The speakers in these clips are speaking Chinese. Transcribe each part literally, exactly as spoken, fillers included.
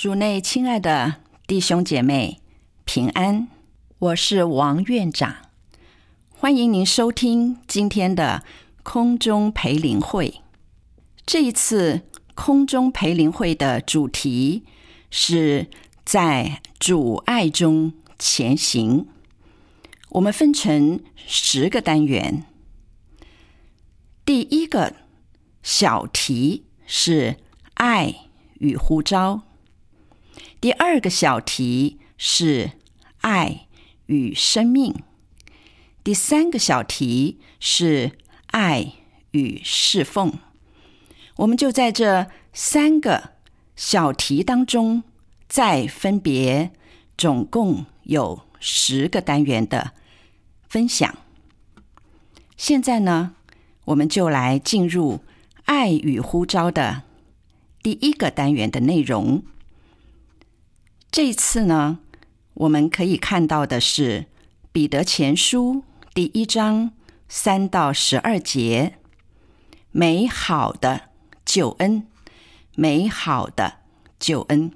主内亲爱的弟兄姐妹平安，我是王院长，欢迎您收听今天的空中培灵会。这一次空中培灵会的主题是在主爱中前行，我们分成十个单元。第一个小题是爱与呼召，第二个小题是爱与生命，第三个小题是爱与侍奉。我们就在这三个小题当中，再分别总共有十个单元的分享。现在呢，我们就来进入爱与呼召的第一个单元的内容。这一次呢，我们可以看到的是彼得前书第一章三到十二节，美好的救恩，美好的救恩。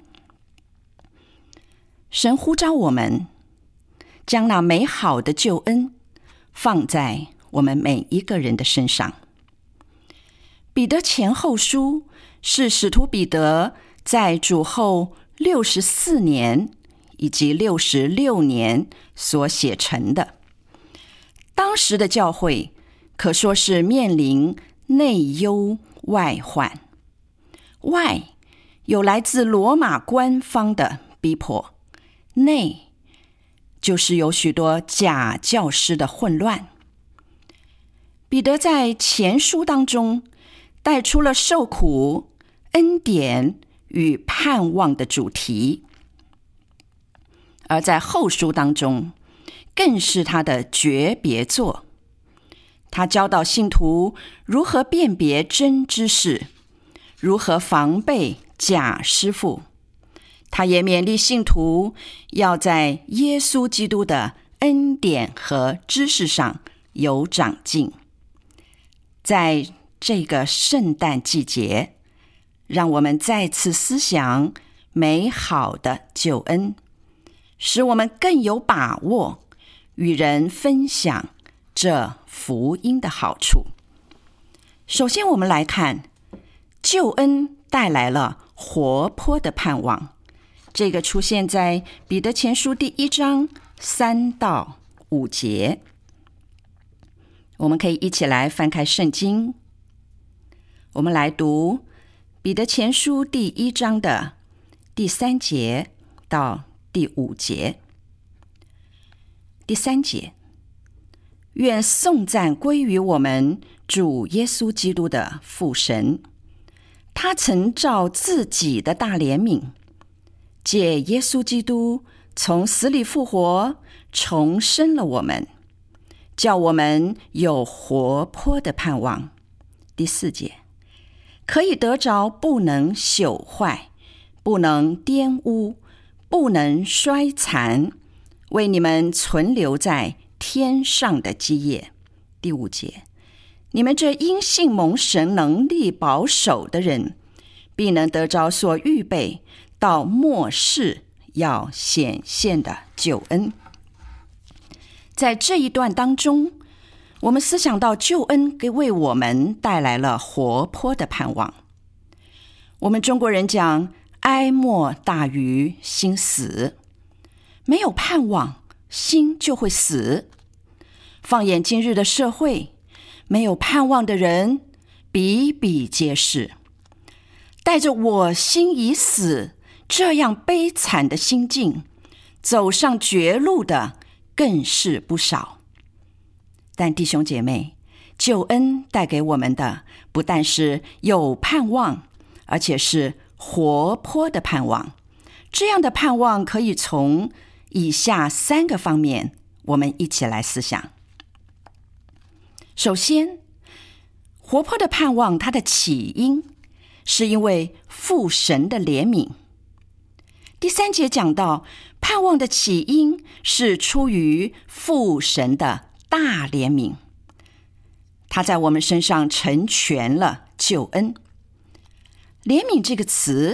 神呼召我们将那美好的救恩放在我们每一个人的身上。彼得前后书是使徒彼得在主后六十四年以及六十六年所写成的。当时的教会可说是面临内忧外患，外有来自罗马官方的逼迫，内就是有许多假教师的混乱。彼得在前书当中带出了受苦、恩典与盼望的主题，而在后书当中更是他的诀别作。他教导信徒如何辨别真知识，如何防备假师傅。他也勉励信徒要在耶稣基督的恩典和知识上有长进。在这个圣诞季节，让我们再次思想美好的救恩，使我们更有把握与人分享这福音的好处。首先我们来看，救恩带来了活泼的盼望。这个出现在彼得前书第一章三到五节。我们可以一起来翻开圣经，我们来读彼得前书第一章的第三节到第五节。第三节，愿颂赞归于我们主耶稣基督的父神，他曾照自己的大怜悯，借耶稣基督从死里复活，重生了我们，叫我们有活泼的盼望。第四节，可以得着不能朽坏、不能玷污、不能衰残，为你们存留在天上的基业。第五节，你们这因信蒙神能力保守的人，必能得着所预备到末世要显现的救恩。在这一段当中，我们思想到救恩给为我们带来了活泼的盼望。我们中国人讲哀莫大于心死，没有盼望，心就会死。放眼今日的社会，没有盼望的人比比皆是。带着我心已死这样悲惨的心境，走上绝路的更是不少。但弟兄姐妹，救恩带给我们的不但是有盼望，而且是活泼的盼望。这样的盼望可以从以下三个方面，我们一起来思想。首先，活泼的盼望它的起因是因为父神的怜悯。第三节讲到，盼望的起因是出于父神的大怜悯，他在我们身上成全了救恩。怜悯这个词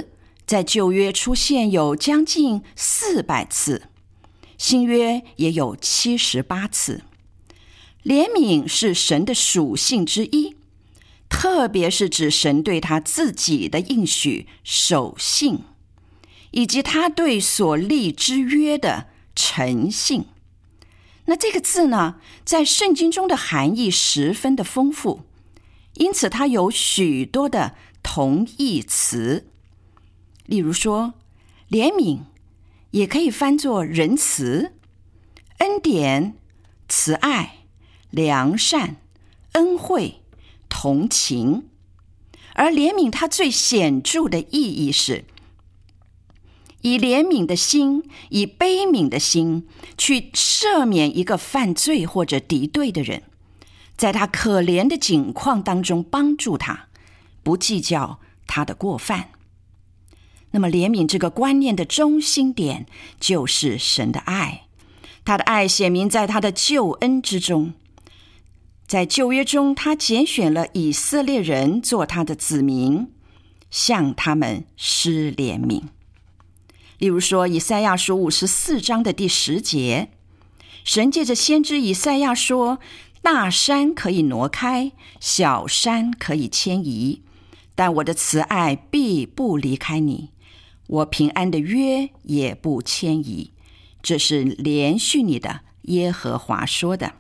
在旧约出现有将近四百次，新约也有七十八次。怜悯是神的属性之一，特别是指神对他自己的应许守信，以及他对所立之约的诚信。那这个字呢，在圣经中的含义十分的丰富，因此它有许多的同义词。例如说，怜悯也可以翻作仁慈、恩典、慈爱、良善、恩惠、同情。而怜悯它最显著的意义是以怜悯的心，以悲悯的心去赦免一个犯罪或者敌对的人，在他可怜的境况当中帮助他，不计较他的过犯。那么怜悯这个观念的中心点就是神的爱，他的爱显明在他的救恩之中。在旧约中，他拣选了以色列人做他的子民，向他们施怜悯。例如说，以赛亚书五十四章的第十节，神借着先知以赛亚说，大山可以挪开，小山可以迁移，但我的慈爱必不离开你，我平安的约也不迁移。这是连续你的耶和华说的。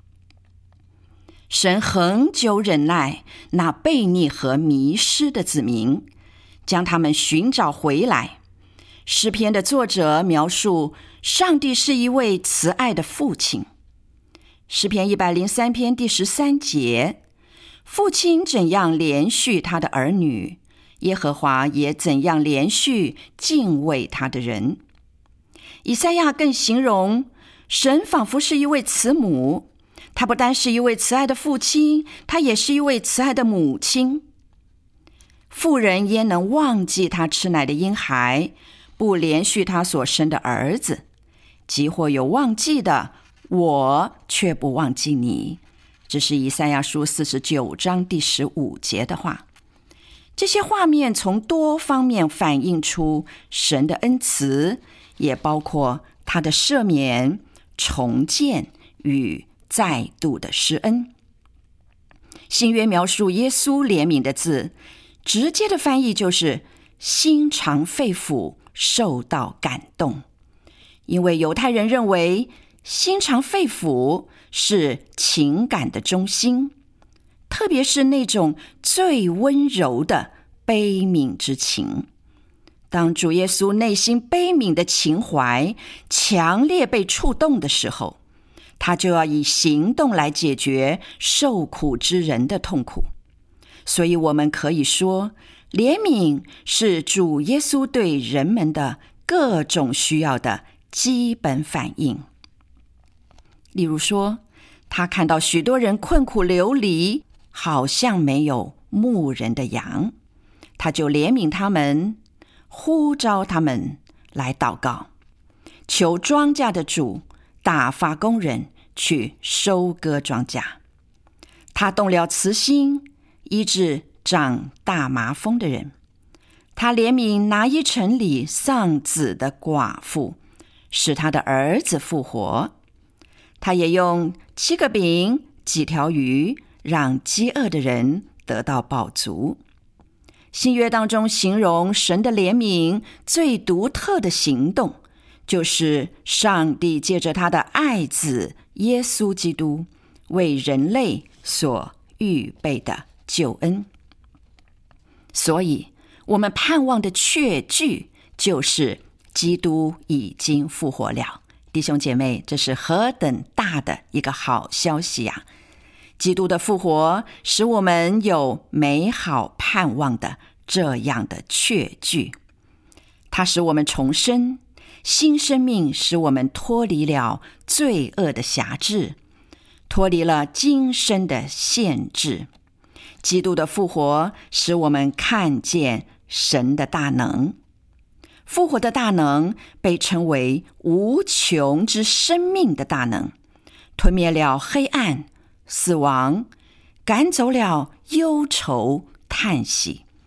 神恒久忍耐那悖逆和迷失的子民，将他们寻找回来。诗篇的作者描述上帝是一位慈爱的父亲。诗篇一百零三篇第十三节，父亲怎样连续他的儿女，耶和华也怎样连续敬畏他的人。以赛亚更形容神仿佛是一位慈母，他不单是一位慈爱的父亲，他也是一位慈爱的母亲。妇人焉能忘记他吃奶的婴孩，不连续他所生的儿子？即或有忘记的，我却不忘记你。这是以赛亚书四十九章第十五节的话。这些画面从多方面反映出神的恩慈，也包括他的赦免、重建与再度的施恩。新约描述耶稣怜悯的字，直接的翻译就是心肠肺腑受到感动。因为犹太人认为心肠肺腑是情感的中心，特别是那种最温柔的悲悯之情。当主耶稣内心悲悯的情怀强烈被触动的时候，他就要以行动来解决受苦之人的痛苦。所以我们可以说，怜悯是主耶稣对人们的各种需要的基本反应。例如说，他看到许多人困苦流离，好像没有牧人的羊，他就怜悯他们，呼召他们来祷告，求庄稼的主打发工人去收割庄稼。他动了慈心，医治长大麻风的人。他怜悯拿伊城里丧子的寡妇，使他的儿子复活。他也用七个饼几条鱼，让饥饿的人得到饱足。新约当中形容神的怜悯最独特的行动，就是上帝借着他的爱子耶稣基督为人类所预备的救恩。所以我们盼望的确据就是基督已经复活了。弟兄姐妹，这是何等大的一个好消息呀！基督的复活使我们有美好盼望的这样的确据。它使我们重生，新生命使我们脱离了罪恶的辖制，脱离了今生的限制。基督的复活使我们看见神的大能。复活的大能被称为无穷之生命的大能，吞灭了黑暗、死亡，赶走了忧愁、叹息，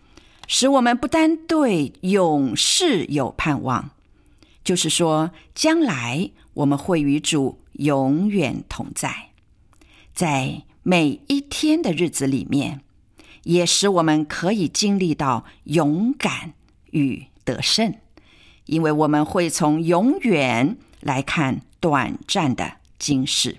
使我们不单对永世有盼望，就是说将来我们会与主永远同在，在每一天的日子里面，也使我们可以经历到勇敢与得胜，因为我们会从永远来看短暂的今世。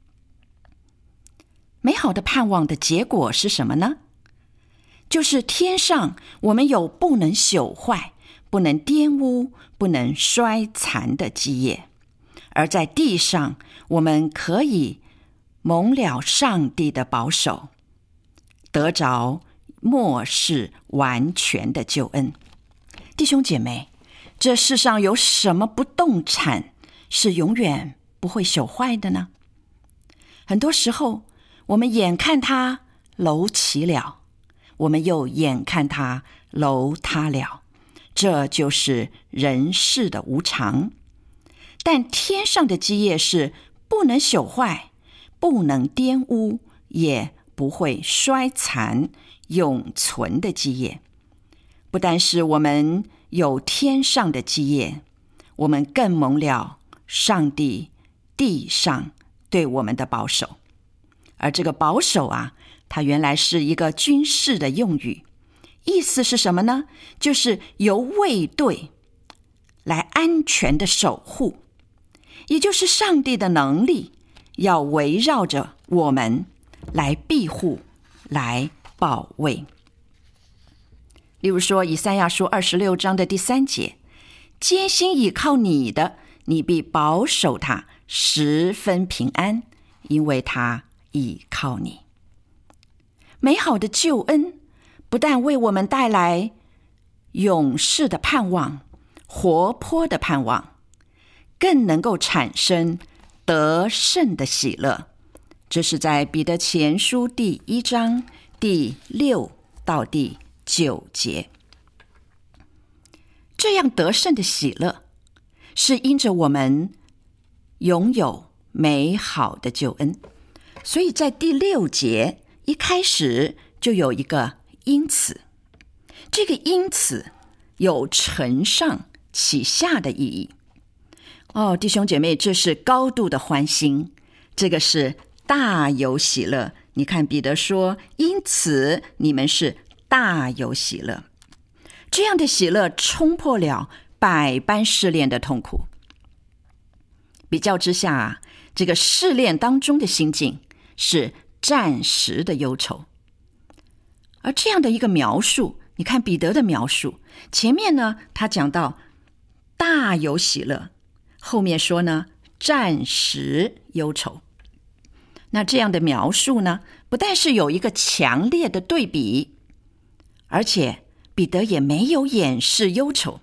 美好的盼望的结果是什么呢？就是天上我们有不能朽坏、不能玷污、不能衰残的基业，而在地上我们可以蒙了上帝的保守，得着末世完全的救恩。弟兄姐妹，这世上有什么不动产是永远不会朽坏的呢？很多时候我们眼看它楼起了，我们又眼看它楼塌了，这就是人世的无常。但天上的基业是不能朽坏、不能玷污，也不会衰残、永存的基业。不但是我们有天上的基业，我们更蒙了上帝地上对我们的保守。而这个保守啊，它原来是一个军事的用语，意思是什么呢？就是由卫队来安全的守护，也就是上帝的能力要围绕着我们来庇护、来保卫。例如说以赛亚书二十六章的第三节，艰辛倚靠你的，你必保守他十分平安，因为他倚靠你。美好的救恩不但为我们带来永世的盼望、活泼的盼望，更能够产生得胜的喜乐。这是在彼得前书第一章第六到第九节。这样得胜的喜乐是因着我们拥有美好的救恩，所以在第六节一开始就有一个因此，这个因此有承上启下的意义。哦，弟兄姐妹，这是高度的欢欣，这个是大有喜乐。你看彼得说，因此你们是大有喜乐。这样的喜乐冲破了百般试炼的痛苦。比较之下啊，这个试炼当中的心境是暂时的忧愁。而这样的一个描述，你看彼得的描述，前面呢他讲到大有喜乐，后面说呢暂时忧愁。那这样的描述呢，不但是有一个强烈的对比，而且彼得也没有掩饰忧愁。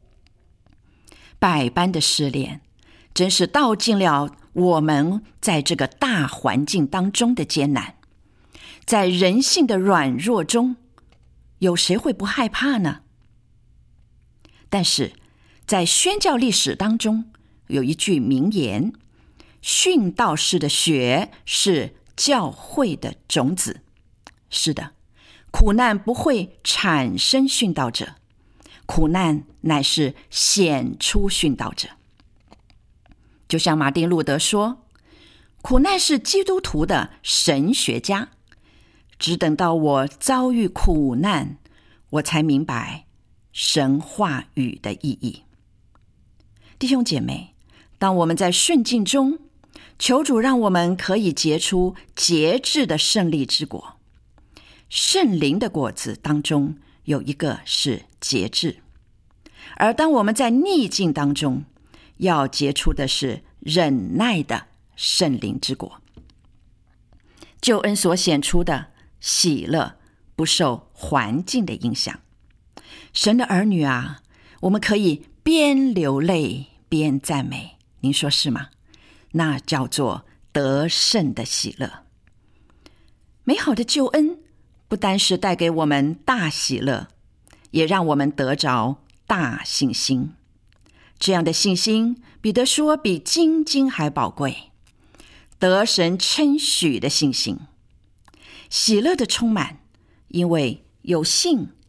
百般的试炼真是道尽了我们在这个大环境当中的艰难。在人性的软弱中，有谁会不害怕呢？但是在宣教历史当中有一句名言，殉道士的血是教会的种子。是的，苦难不会产生殉道者，苦难乃是显出殉道者。就像马丁路德说，苦难是基督徒的神学家，只等到我遭遇苦难，我才明白神话语的意义。弟兄姐妹，当我们在顺境中，求主让我们可以结出节制的胜利之果。圣灵的果子当中有一个是节制，而当我们在逆境当中，要结出的是忍耐的圣灵之果。救恩所显出的喜乐不受环境的影响。神的儿女啊，我们可以边流泪边赞美，您说是吗？那叫做得胜的喜乐。美好的救恩不单是带给我们大喜乐，也让我们得着大信心。这样的信心，彼得说比金金还宝贵，得神称许的信心。喜乐的充满，因为有信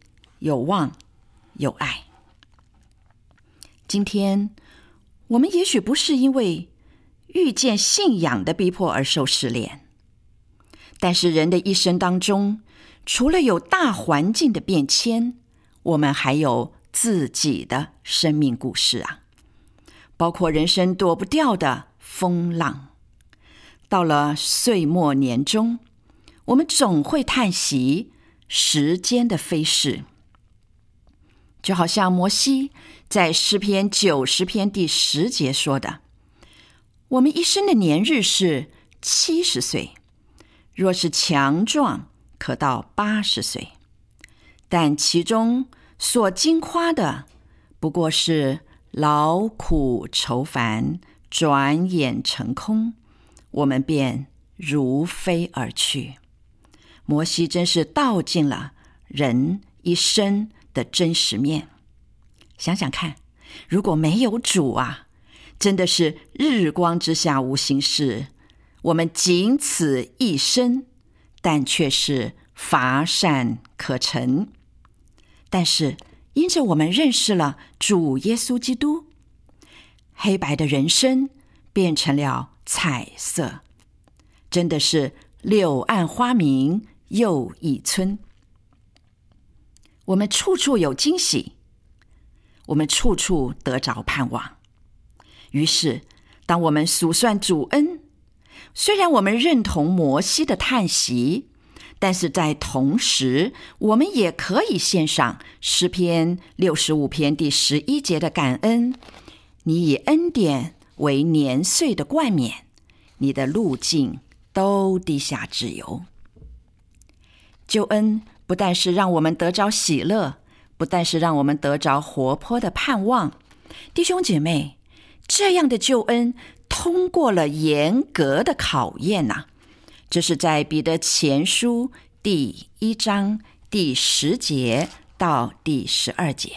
有望，有爱。今天我们也许不是因为遇见信仰的逼迫而受试炼，但是人的一生当中，除了有大环境的变迁，我们还有自己的生命故事啊，包括人生躲不掉的风浪。到了岁末年终，我们总会叹息时间的飞逝，就好像摩西在诗篇九十篇第十节说的，我们一生的年日是七十岁，若是强壮，可到八十岁，但其中所经夸的不过是劳苦愁烦，转眼成空，我们便如飞而去。摩西真是道尽了人一生的真实面。想想看，如果没有主啊，真的是日光之下无新事，我们仅此一生，但却是乏善可陈。但是因着我们认识了主耶稣基督，黑白的人生变成了彩色，真的是柳暗花明又一村。我们处处有惊喜，我们处处得着盼望。于是当我们数算主恩，虽然我们认同摩西的叹息，但是在同时，我们也可以献上诗篇六十五篇第十一节的感恩。你以恩典为年岁的冠冕，你的路径都滴下脂油。救恩不但是让我们得着喜乐，不但是让我们得着活泼的盼望，弟兄姐妹，这样的救恩通过了严格的考验啊。这是在彼得前书第一章第十节到第十二节。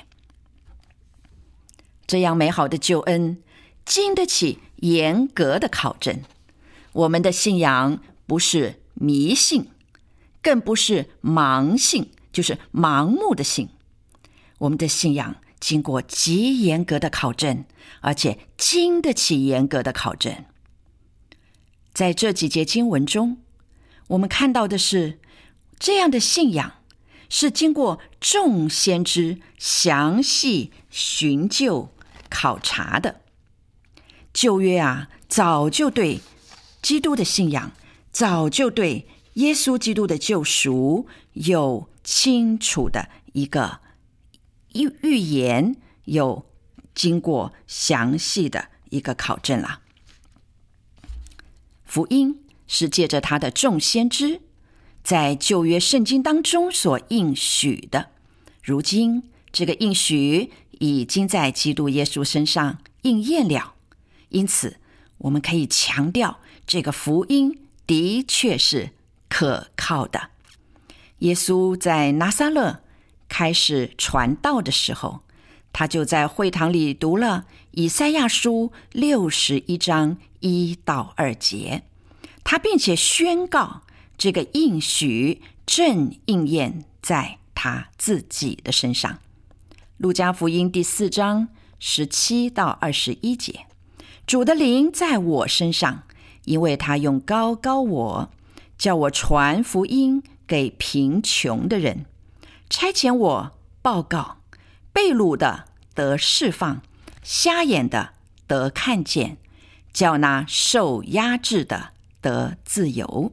这样美好的救恩经得起严格的考证。我们的信仰不是迷信，更不是盲信，就是盲目的信。我们的信仰经过极严格的考证，而且经得起严格的考证。在这几节经文中，我们看到的是，这样的信仰是经过众先知详细寻究考察的。旧约啊，早就对基督的信仰，早就对耶稣基督的救赎有清楚的一个预言，有经过详细的一个考证了。福音是借着他的众先知在旧约圣经当中所应许的，如今这个应许已经在基督耶稣身上应验了，因此我们可以强调这个福音的确是可靠的。耶稣在拿撒勒开始传道的时候，他就在会堂里读了以赛亚书六十一章一到二节，他并且宣告这个应许正应验在他自己的身上。路加福音第四章十七到二十一节，主的灵在我身上，因为他用膏膏我，叫我传福音给贫穷的人，差遣我报告被掳的得释放，瞎眼的得看见，叫那受压制的得自由。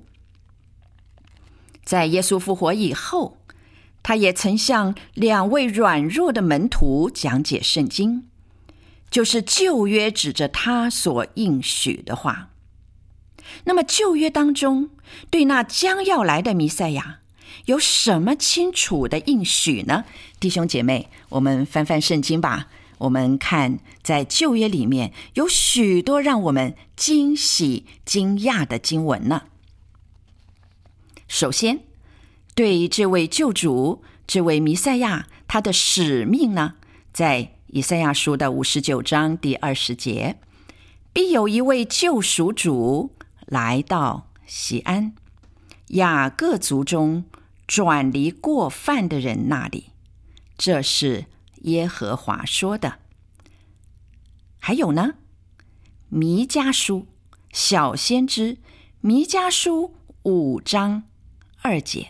在耶稣复活以后，他也曾向两位软弱的门徒讲解圣经，就是旧约指着他所应许的话。那么旧约当中对那将要来的弥赛亚有什么清楚的应许呢？弟兄姐妹，我们翻翻圣经吧。我们看在旧约里面有许多让我们惊喜惊讶的经文呢。首先，对这位救主，这位弥赛亚，他的使命呢，在以赛亚书的五十九章第二十节，必有一位救赎主来到锡安，雅各族中转离过犯的人那里， 这是耶和华说的。还有呢，弥迦书小先知弥迦书五章二节，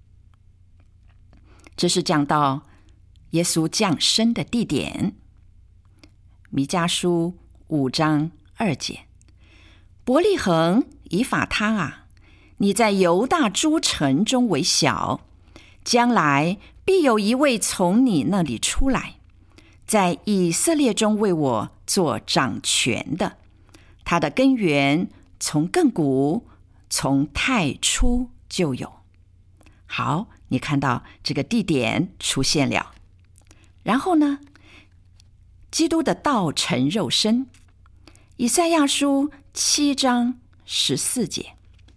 这是讲到耶稣降生的地点。弥迦书五章二节，伯利恒以法他啊，你在犹大诸城中为小，将来必有一位从你那里出来，在以色列中为我做掌权的，他的根源从亘古，从太初就有。好，你看到这个地点出现了。然后呢，基督的道成肉身，以赛亚书七章十四节。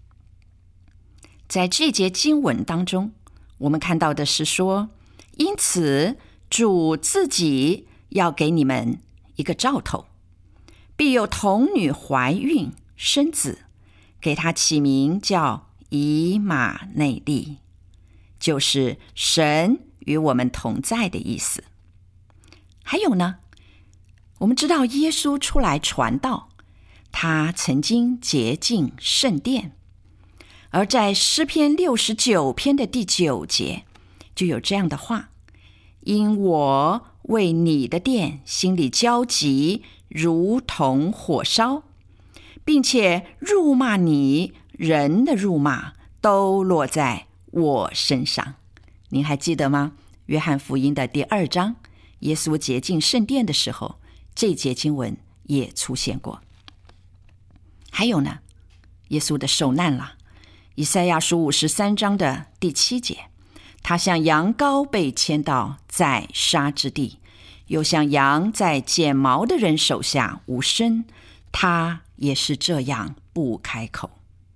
在这节经文当中，我们看到的是说，因此主自己要给你们一个兆头，必有童女怀孕生子，给他起名叫以马内利，就是神与我们同在的意思。还有呢，我们知道耶稣出来传道，他曾经洁净圣殿，而在诗篇六十九篇的第九节就有这样的话，因我为你的殿心里焦急，如同火烧，并且辱骂你人的辱骂都落在我身上。您还记得吗？约翰福音的第二章，耶稣洁净圣殿的时候，这节经文也出现过。还有呢，耶稣的受难了，以赛亚书五十三章的第七节，他像羊羔被牵到宰杀之地，又像羊在剪毛的人手下无声，他也是这样不开口。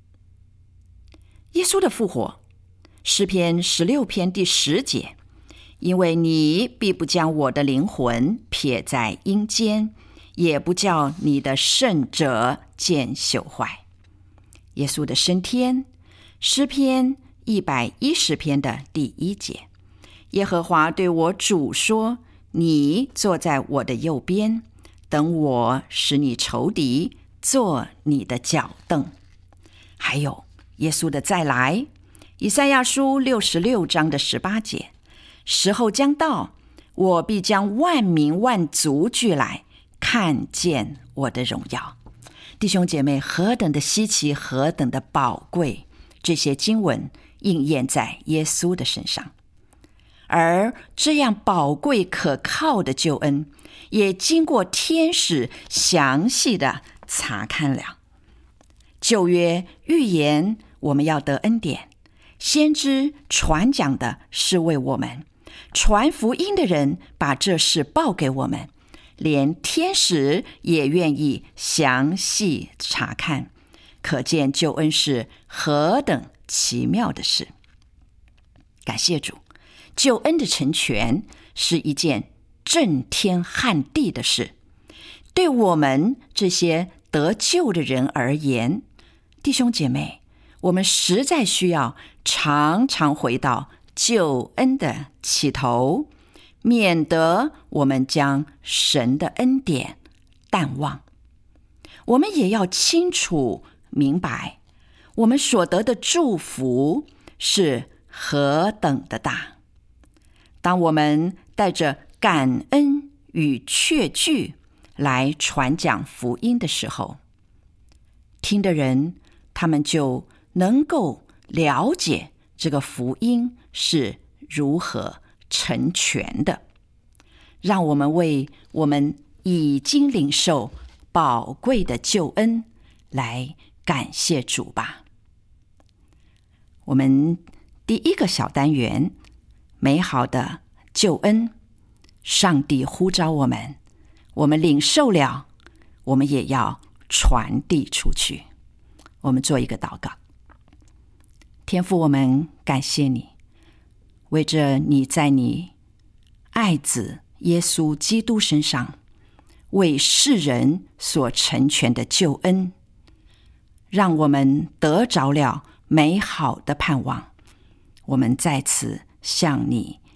耶稣的复活，诗篇十六篇第十节，因为你必不将我的灵魂撇在阴间，也不叫你的圣者见朽坏。耶稣的升天，诗篇一百一十篇的第一节，耶和华对我主说，你坐在我的右边，等我使你仇敌做你的脚凳。还有耶稣的再来，以赛亚书六十六章的十八节，时候将到，我必将万民万族聚来，看见我的荣耀。弟兄姐妹，何等的稀奇，何等的宝贵，这些经文应验在耶稣的身上。而这样宝贵可靠的救恩，也经过天使详细的查看了。旧约预言我们要得恩典，先知传讲的是为我们，传福音的人把这事报给我们，连天使也愿意详细查看，可见救恩是何等奇妙的事。感谢主，救恩的成全是一件震天撼地的事。对我们这些得救的人而言，弟兄姐妹，我们实在需要常常回到救恩的起头，免得我们将神的恩典淡忘。我们也要清楚明白，我们所得的祝福是何等的大。当我们带着感恩与确据来传讲福音的时候，听的人他们就能够了解这个福音是如何成全的。让我们为我们已经领受宝贵的救恩来感谢主吧。我们第一个小单元，美好的救恩，上帝呼召我们，我们领受了，我们也要传递出去。我们做一个祷告。天父，我们感谢你，为着你在你爱子耶稣基督身上为世人所成全的救恩，让我们得着了美好的盼望。我们在此向你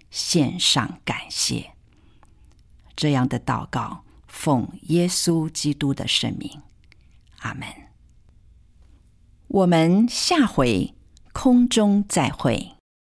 献上感谢。这样的祷告，奉耶稣基督的圣名，阿们。我们下回空中再会。